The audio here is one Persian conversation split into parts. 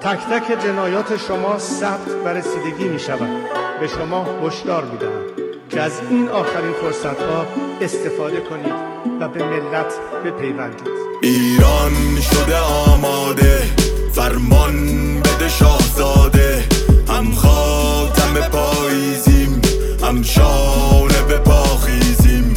تک تک جنایات شما ثبت و رسیدگی می شود. به شما هشدار می دهم که از این آخرین فرصت ها استفاده کنید و به ملت بپیوندید. ایران شده آماده، فرمان بده شاهزاده. هم خاتم پاییزیم، هم شانه به پاخیزیم.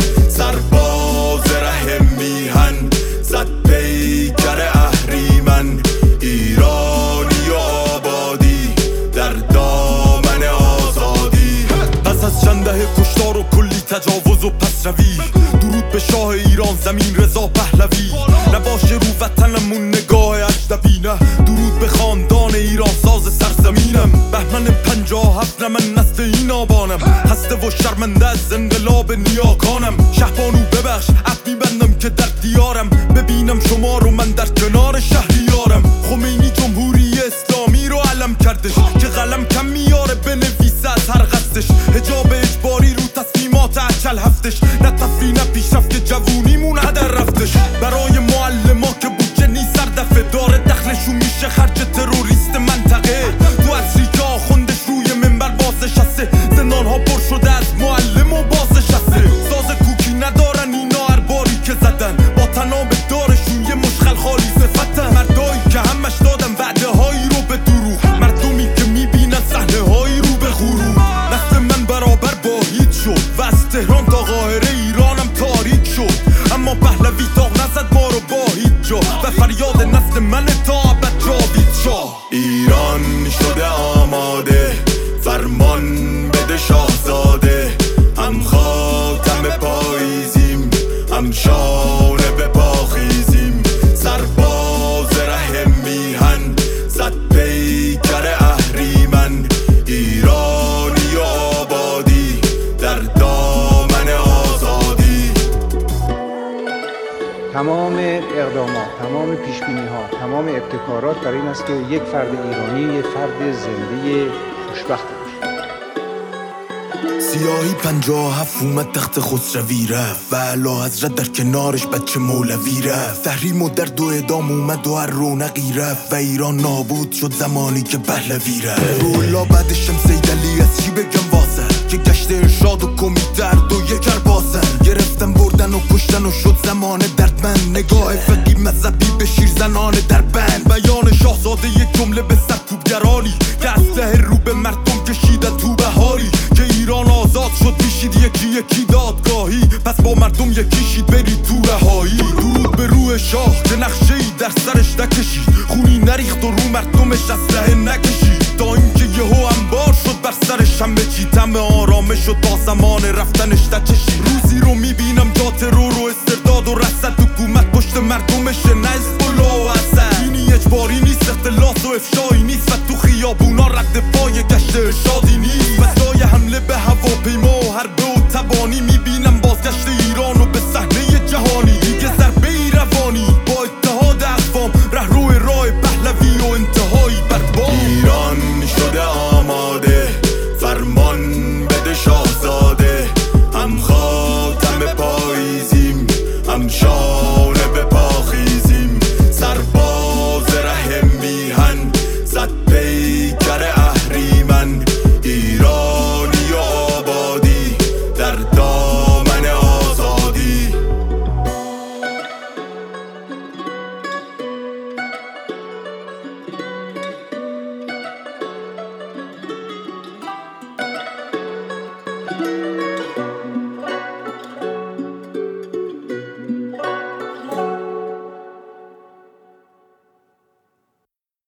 سرباز ره میهن، زد پیکر اهریمن. ایرانی و آبادی در دامن آزادی. پس از چند دهه کشتار و کلی تجاوز و پس روی، درود به شاه ایران زمین رضا پهلوی. نباشه رو وطنمون نگاه اجنبی، نه درود به خاندان ایران ساز سرزمینم. بهمن 57 من نسل این آبانم، خسته و شرمنده از انقلاب نیاکانم. شهبانو ببخش عهد میبندم که در دیارم ببینم شما رو من در کنار شهریارم. خمینی جمهوری اسلامی رو علم کردش که قلم کم میاره بنویسه از هر قصدش. حجاب اجباری رو تصمیمات اجل هفتش، نه تفریح نه پیشرفت جوونیمون هدر رفتش. برای معلما که بودجه نیست سردفه داره، دخلشون میشه خرج تروریست منطقه. تو اصری که آخوندش روی منبر بازنشسته، زندان ها پر شده از معلم و بازنشسته. ساز کوکی ندارن اینا هر باری که زدن، با تناب دارشون یه مشغل خالی صفتن. مردایی که همش دادن وعده هایی رو به دروغ، مردمی که میبینن صحنه هایی رو به غرور. نسل من برابر با هیچ شد و از تهران تا قاهره ایرانم تاریک شد. اما پهلوی تاق نزد ما رو با هیچ جا و فریاد نسل من تا ابد جاوید شاه. ایران شده آماده، فرمان بده شاهزاده. هم خاتم پاییزیم، هم شانه به پاخیزیم. سرباز ره میهن، زد پیکر اهریمن. ایرانی و آبادی در دامن آزادی. تمام اقدامات، تمام پیشبینی‌ها، تمام ابتکارات برای این است که یک فرد ایرانی یک فرد زنده خوشبخت باشه. سیاهی 57 اومد تخت خسروی رفت و اعلی حضرت در کنارش بچه مولوی رفت. تحریم و درد و اعدام اومد و هر رونقی رفت و ایران نابود شد زمانی که پهلوی رفت. رولا بعد شمسید علی از چی بگم واسه که گشت ارشاد و کمی درد و یک باسن. گرفتن بردن و کشتن و شد زمان دردمند. نگاه فقی مذهبی به شیر زنان در بند. بیان شاهزاده یک جمله به سرکوبگرانی که اسلحه رو به مردم کشیدن تو بهاری. که ایران آزاد شد پیشید یکی یکی دادگاهی، پس با مردم یکی شید برید تو رهایی. درود به روح شاه که نقشه‌ای در سرش نکشید، خونی نریخت و رو مردمش اسلحه نکشید. تا اینکه یهو انبار شد بر سرش همه چی، طعم آرامش شد تا زمان رفتنش نچشید. روزی رو میبینم جا ترور و استرداد و رسد، حکومت پشت مردمشه نه حزب‌الله و اسد. دینی اجباری نیست، اختلاس و افشایی نیست و تو خیابونا رد پای گشت ارشادی نیست. وسای حمله به هواپیما و حربه و تبانی، میبینم بازگشت ایرانو به صحنه جهانی. دیگه ضربه‌ای روانی با اتحاد اقوام، رهرو راه پهلوی و انتهایی برباد. ایران شده